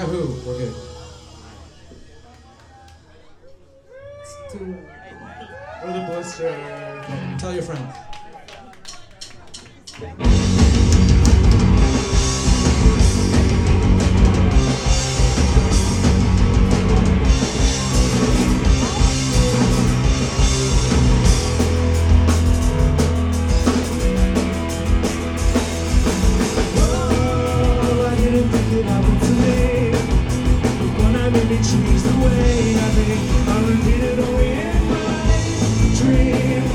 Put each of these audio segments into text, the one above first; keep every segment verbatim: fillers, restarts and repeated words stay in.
Yahoo! We're good. Or the blister. Tell your friends. Oh, I didn't think it happened to me. But when I maybe changed the way I think, I repeated only in my dreams.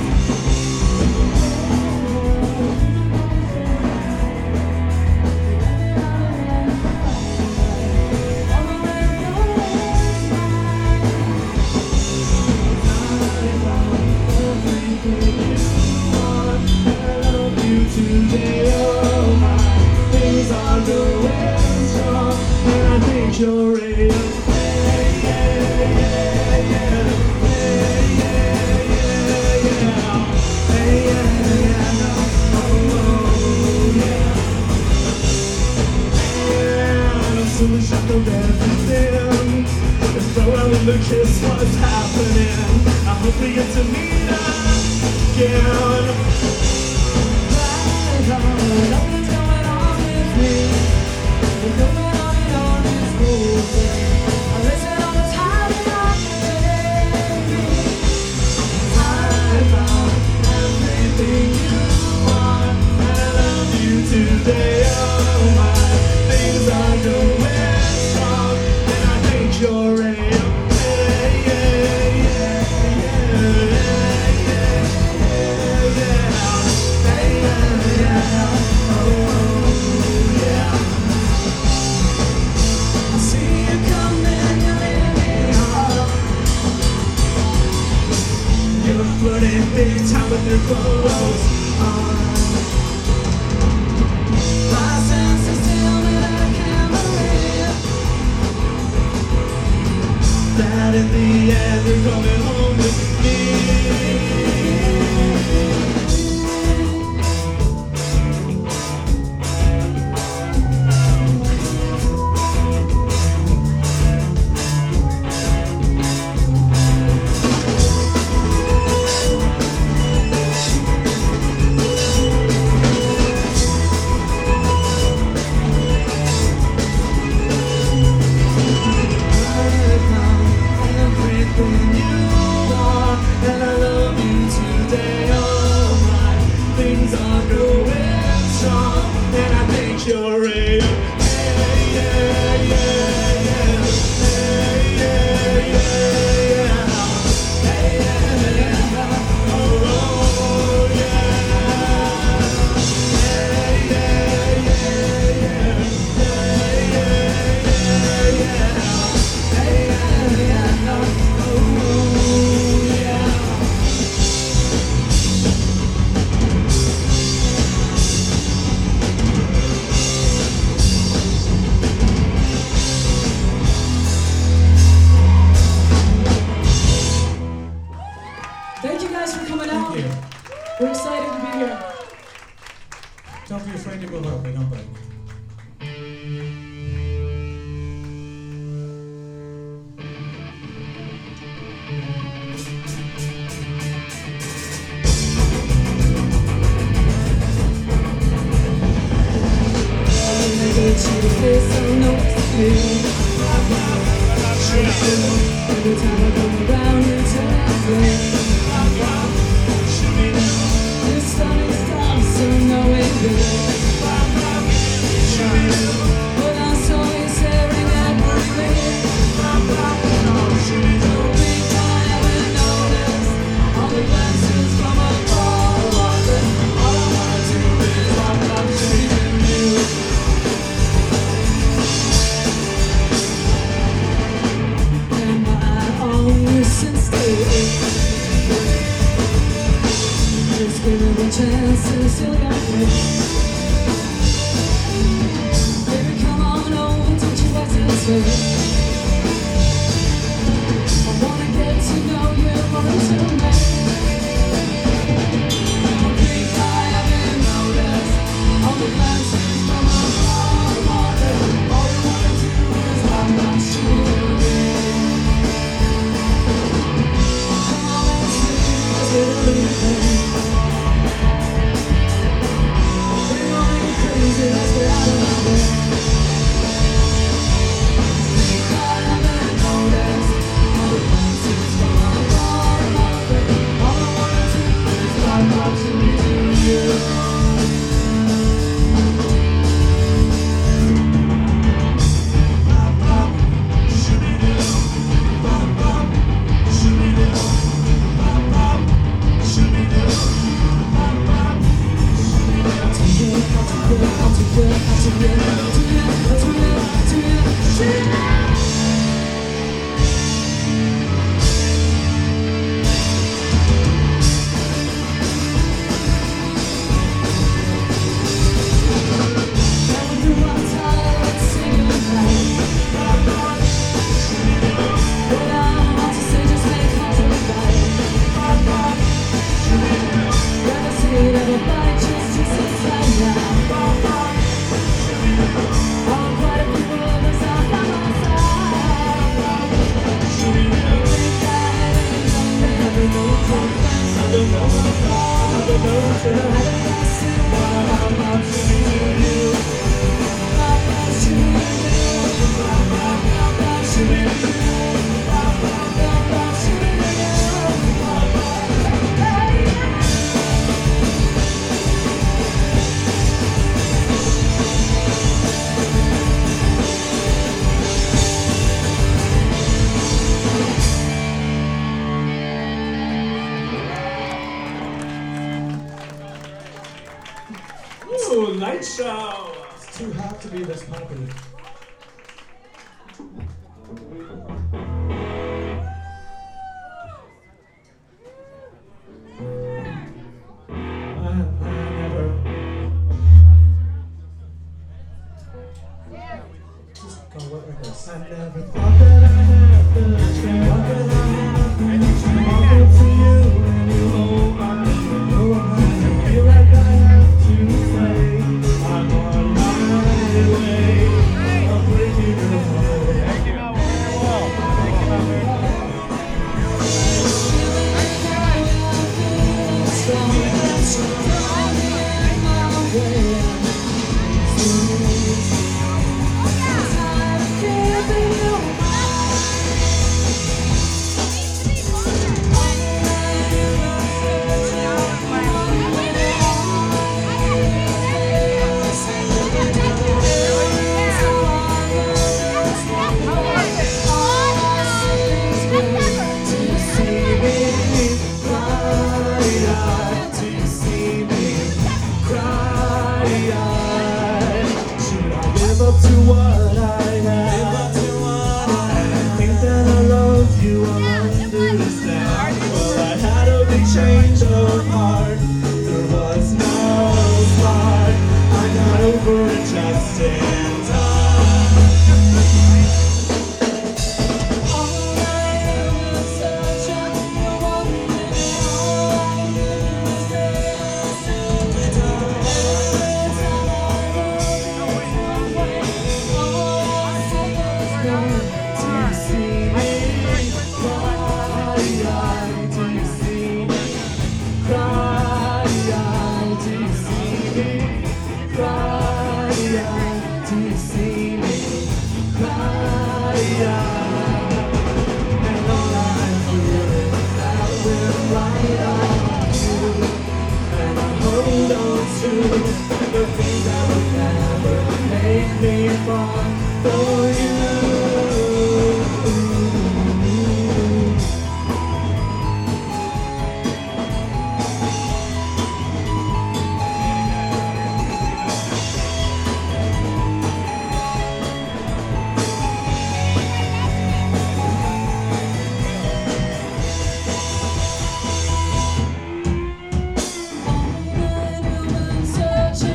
Today, oh my, things are going strong, and I think you're ready. Hey, yeah, yeah, yeah, hey, yeah, yeah, yeah, hey, yeah, yeah, no, oh, yeah. And I'm so shocked of everything. As though I wouldn't kiss what's happening. I hope we get to meet again. Nothing's going on with me. We're going on and on, it's moving. I listen all the time and I can baby. I found everything you want, and I love you today. Oh my, things are going strong, and I think you're ready. Hey, yeah, yeah, yeah, yeah, yeah, yeah, hey, yeah, yeah. Flirting big time with your clothes on. My senses tell me that I can't believe that in the end you're coming home with me. You're real. Hey, yeah, yeah, yeah. Hey, yeah, yeah, yeah. Hey, yeah, yeah. Oh, yeah. Hey, yeah, yeah, yeah. Hey, yeah, yeah, yeah. Hey, yeah, yeah. Oh, yeah. Thank you guys for coming out. Thank you. We're excited to be here. Don't be afraid to go loud. They don't bite. Every time I come around, you tell me this stunning stuff, so no it will. But I saw you staring at me. No big time, I haven't noticed all the glances from above. All I wanna do is walk up to you. And my own since day. Ooh, light show! It's too hot to be this popular. I, I never. Just gonna work like this. I never thought that I had the chance. Thought that I had the chance. Walk up to you and you hold my hand. Oh, I feel like I have to say I'm on my way of breaking your heart. That came out very well. That came out very well. Change of heart, there was no spark. I got over it just in time. All I ever search for, one thing, all I knew was this. Every time I look your way, all I said was no. Do you see me? Cry, do you see me? Cry, do you see me? Cry, do you see me? Cry, and all I feel is that we're right on you, and I hold on to the things that would never make me fall for you. Search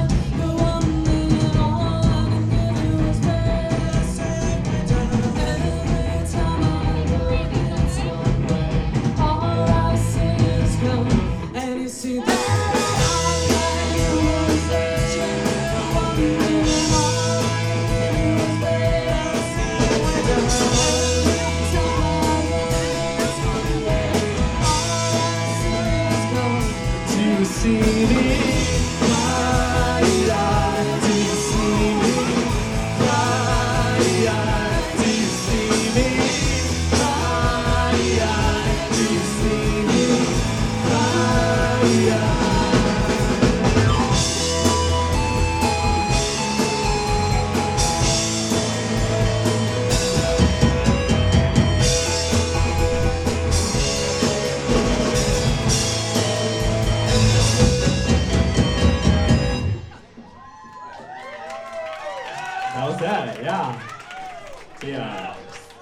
set, yeah. Yeah.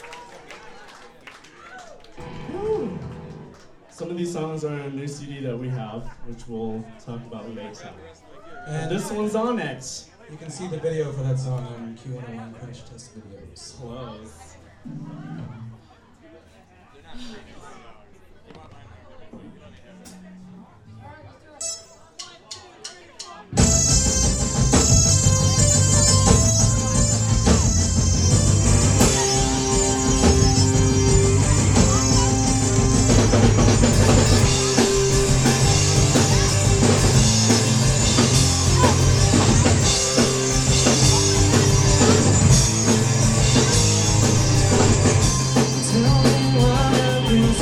Whew. Some of these songs are on a new C D that we have, which we'll talk about later. And this one's on it. You can see the video for that song on Q one oh one Crash Test Videos. Close. Tell me what have you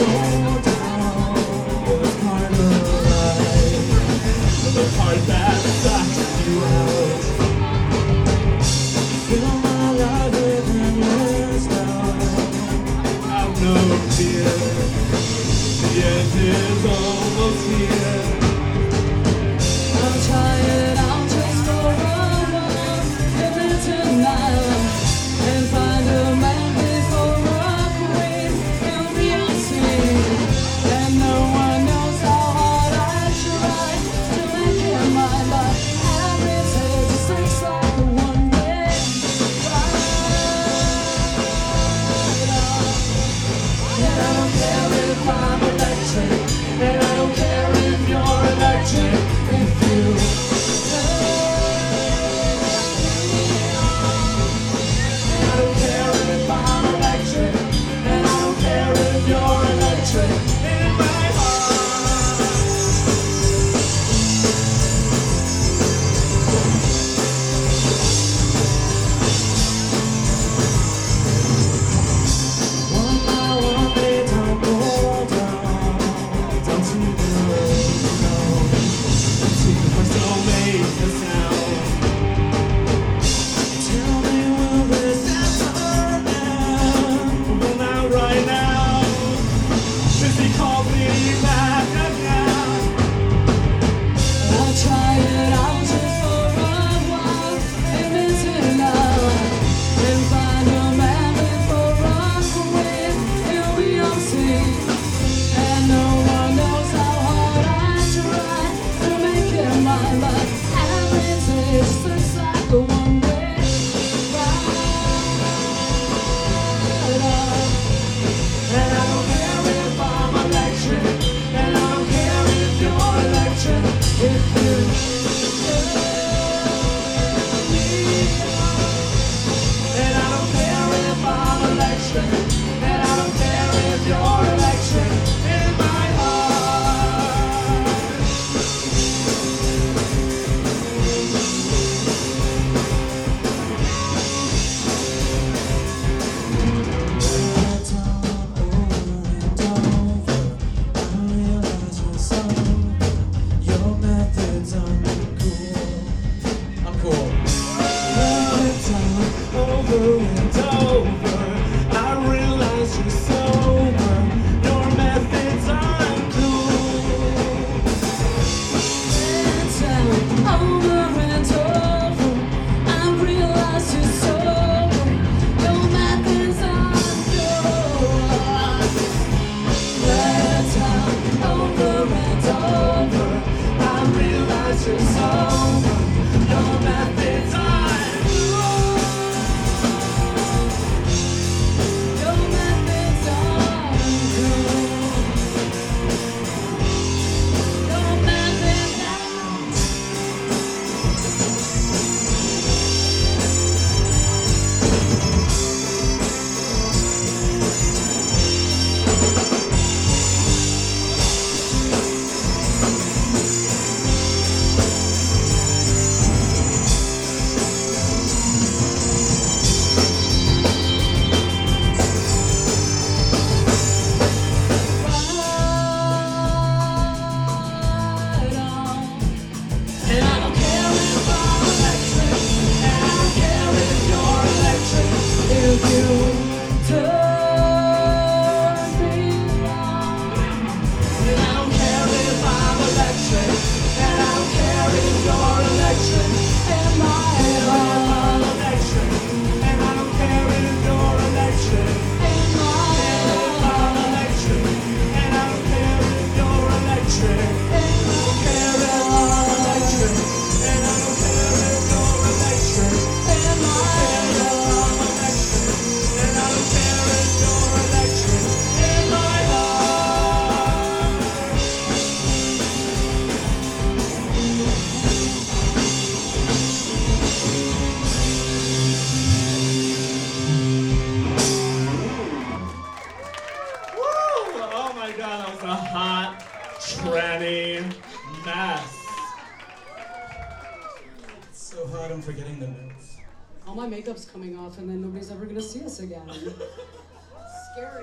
hard I'm forgetting the notes. All my makeup's coming off, and then nobody's ever gonna see us again. Scary.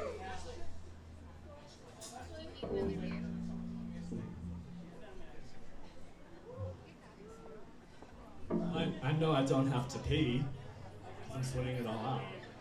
I, I know I don't have to pee, because I'm sweating it all out.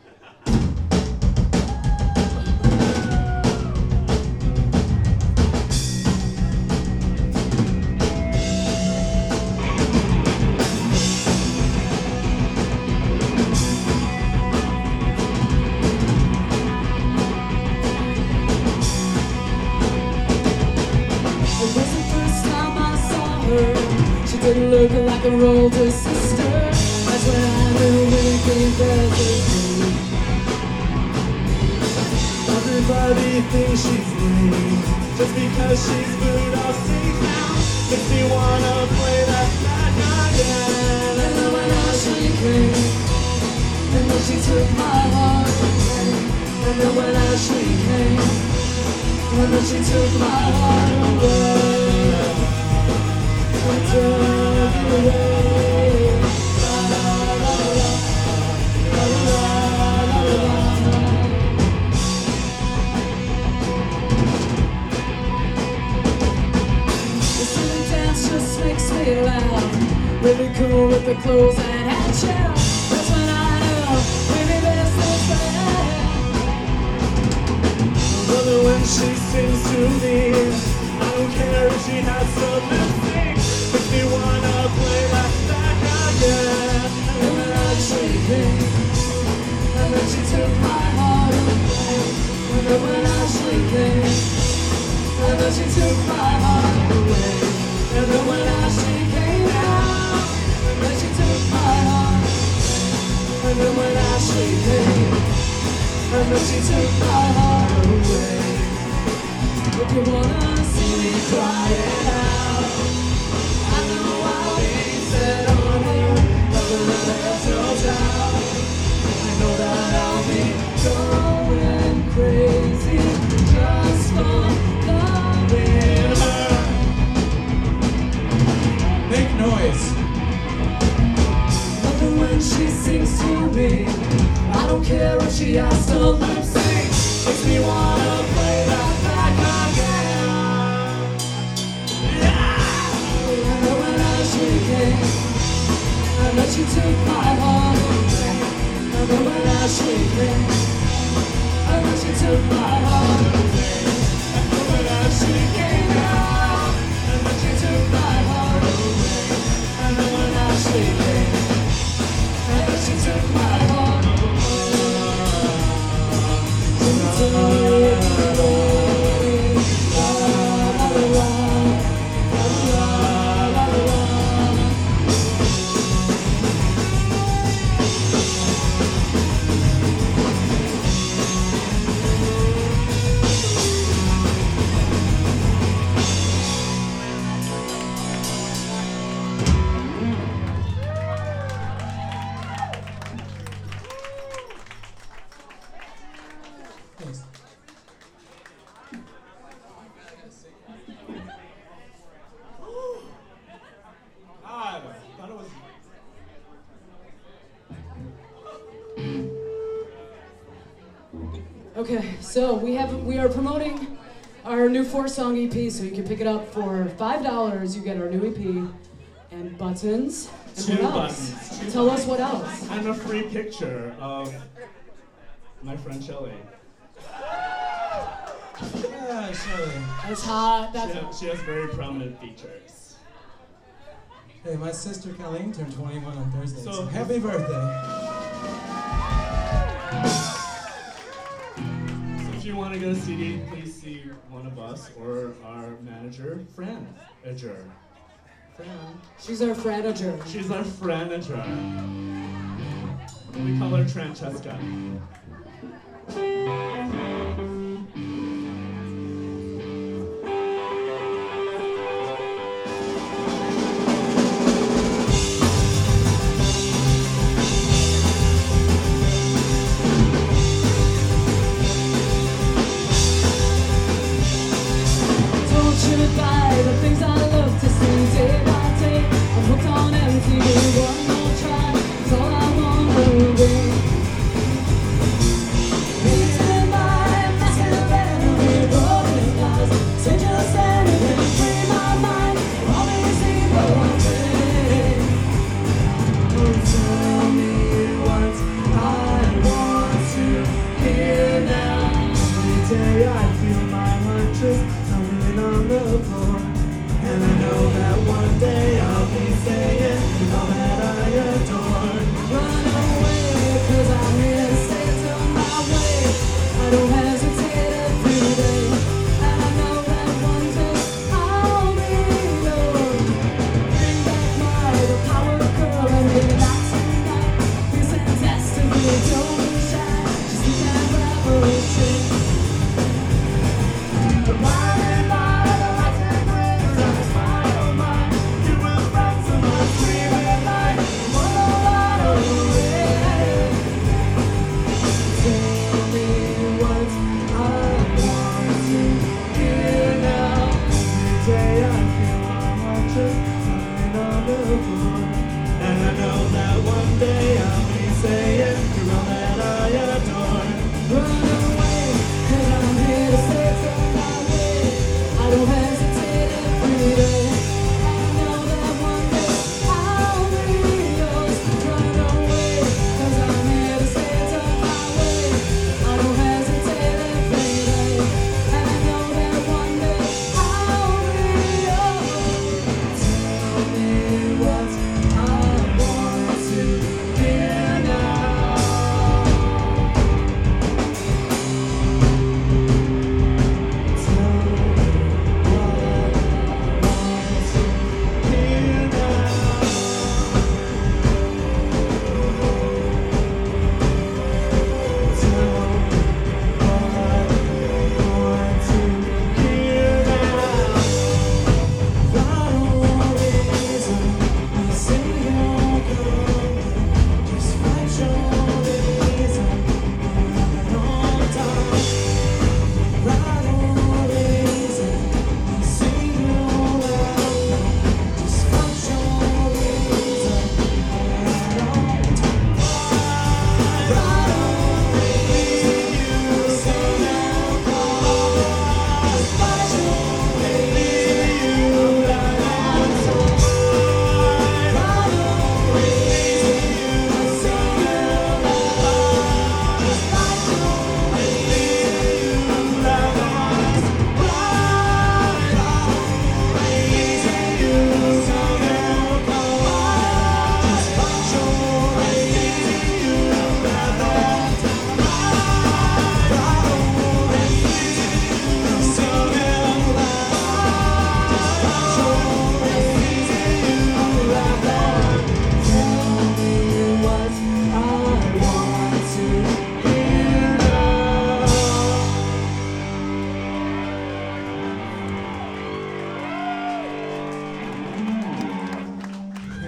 It was the first time I saw her. She didn't look like her older sister. That's when I knew anything better. Everybody thinks she's lame, just because she's booed off stage now. Makes me wanna play that back again. And then when Ashley came, and then she took my heart away. And then when Ashley came, and then she took my heart away. And took it away. La la la la, la la la la la. The silly dance just makes me laugh. Really cool with the clothes and hat shell. That's when I know, maybe this is bad. Brother, when she sings to me, I don't care if she has some lip sync. Makes me wanna play that back again. And then Ashley came, and then she took my heart away. And then when Ashley came, and then she took my heart away. And then when Ashley came out, and then she took my heart away. And then when Ashley came, and then she took my heart away. If you wanna see me crying out, I know I'll be set on you. Nothing that there's no doubt. I know that I'll be going crazy just for loving her. Make noise. Nothing when she sings to me. I don't care if she has to lip sync. Makes me wanna play that back again. And then when Ashley came, and then she took my heart away. And then when Ashley came, and then she took my heart away. And then when Ashley came out, and then she took my heart away. And then when Ashley came, and then she took my heart away. She took it away. La la la la, la la la la. Thanks. Ah, I thought it was. Okay, so we have we are promoting our new four-song E P, so you can pick it up for five dollars. You get our new E P and buttons. And Two what else? buttons, two Tell us what else. And a free picture of my friend Shelley. Yeah, Shelley. That's hot. She, That's ha- she has very prominent features. Hey, my sister Colleen turned twenty-one on Thursday, so, So- happy birthday. So if you want to get a C D, please see one of us or our manager, Fran Edger. Fran. she's our franager. She's our Franager. We call her Francesca. Don't you buy the things I love to see day by day? I'm hooked on M T V. One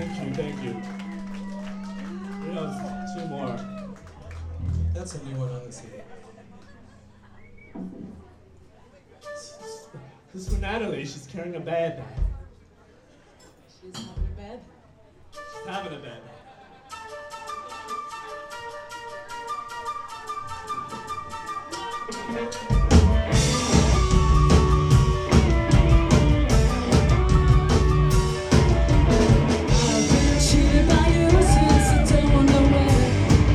Thank you, thank you. We have two more. That's a new one on the C D. This is for Natalie. She's carrying a bed. She's having a bed. She's having a bed. I've been cheated by you since I don't know when.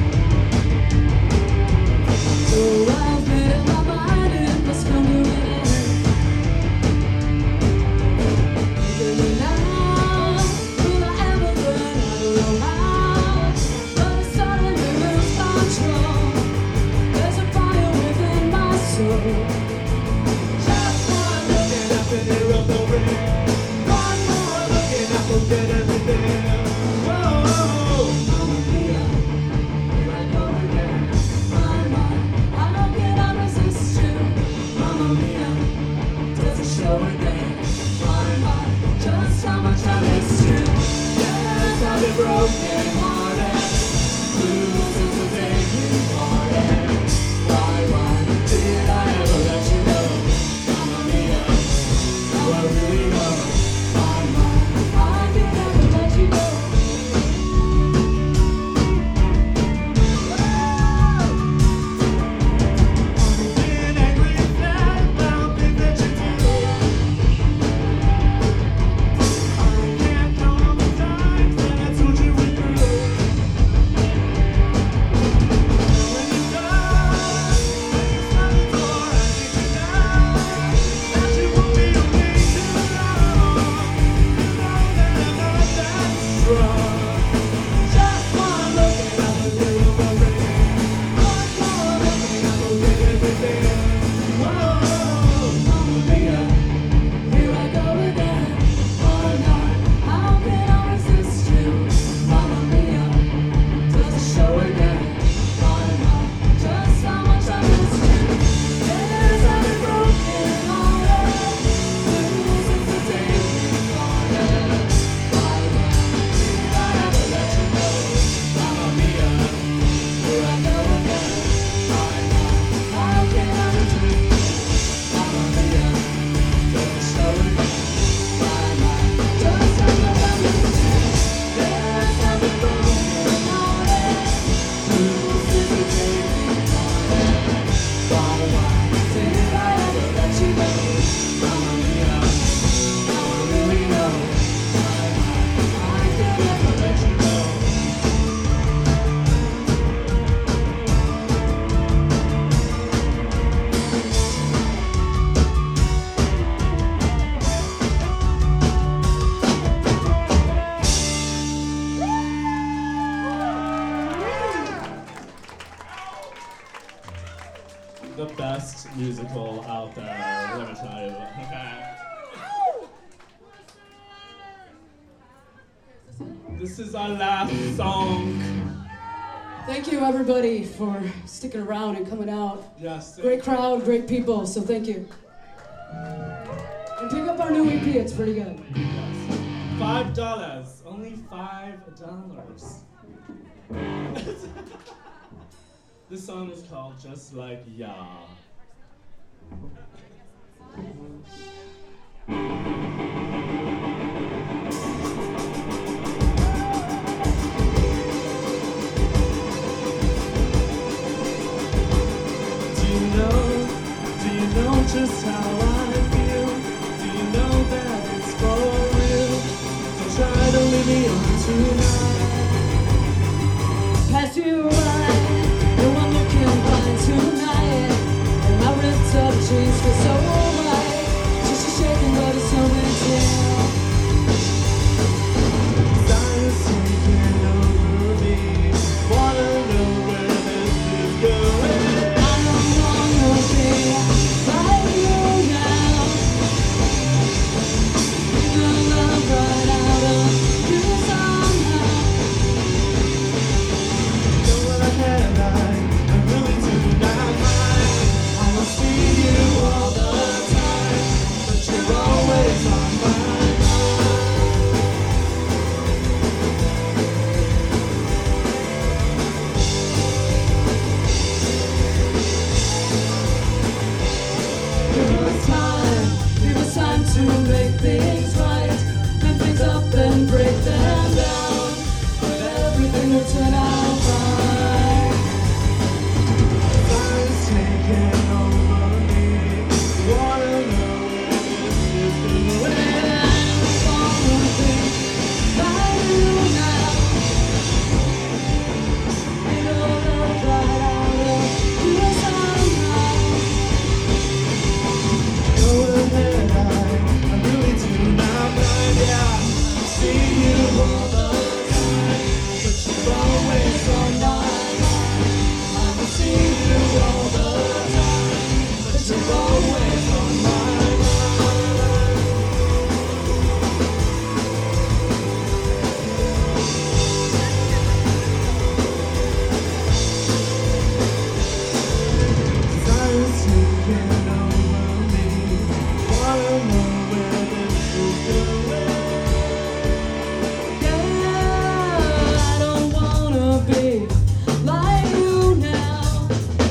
So I've made up my mind it must come to an end. Even now, will I ever learn? I don't know how, but I suddenly lose control. There's a fire within my soul. Just one look And up in the road, the ring. one more look And I forget everything. Whoa. Mamma mia, here I go again. My mind, I don't get I resist you. Mamma mia, does it show again? My mind, just how much I miss you. Yes, I've been broken hearted. Blue since the day you parted. Why, why did I ever let you go? Mamma mia, now I really know. My mind, I can never let you go. Been angry and sad about things that you do. I can't count all the times that I told you we're through. When you go, when you slam the door, I think you know that you won't be away too long. You know that I'm not that strong. Just one look and I believe the rain. One more look and I believe everything. Whoa, Mamma mia, here I go again. Oh no, how can I resist you? Mamma mia, does it show again? My mind, just how much I miss you. Yes, I've been broken hearted. Blue since the day you parted. Why, why did I ever let you go? Mamma mia, here I go again. My mind, how can I resist you? Mamma mia, does it show again? My mind, just how much I miss you. Yes, I've been broken hearted. Blue since the day you parted. Why, why did I ever let you go? Mamma mia, now I really know. My mind, I can never let you go. The best musical out there, let me tell you. This is our last song. Thank you, everybody, for sticking around and coming out. Yes. Great crowd, great people, so thank you. And pick up our new E P, it's pretty good. Yes. Five dollars. Only five dollars. This song is called Just Like Ya. Do you know, do you know just how I feel? Do you know that it's for real? Don't try to leave me on tonight. Pass you by, no one looking blind tonight. And my ripped up jeans feel so right. Just a shaking, but it's so empty. Desire taking over me. Wanna know where this is going. I don't wanna be like you will turn out fine. Time's taking over me. Wanna know where this is going. Well, I wanna be like you now. Ain't no love right out of you somehow. Knowing that I, I really do not mind, yeah. I see you all the time, but you're always on my mind. I can see you all the time, but you're always on my mind. Time's taking over me. Wanna know where this is going. Yeah, I don't wanna be like you now.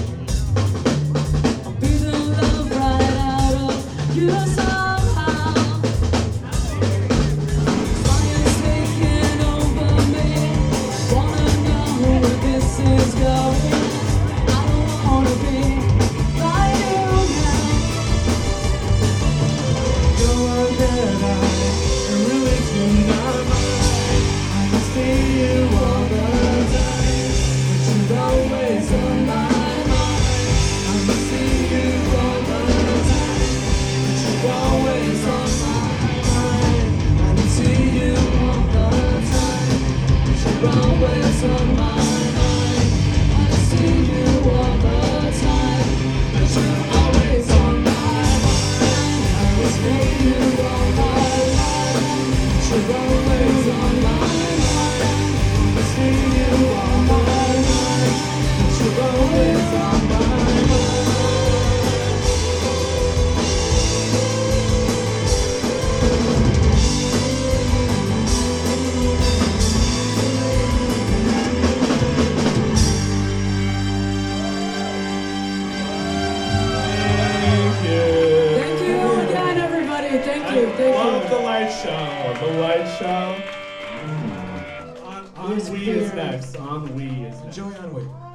I'll be the love right out of you somehow. Fire's taking over me. Wanna know where this is going. I don't wanna be like you now. Knowing that I, I really do not mind. I can see you all the time, but you're always on my mind. I can see you all the time, but you're always on my mind. I can see you all the time, but you're always on my mind. I can see you all the time, but you're always on my mind. I will stay you all my life, but you're always on my mind. I see you all my life, but you're always on my mind. Thank you. Thank you again, everybody. Thank you. I Thank love you. the light show. The light show. On, on Yes, Wii is we're- next. On Wii is next. Joey on Wii.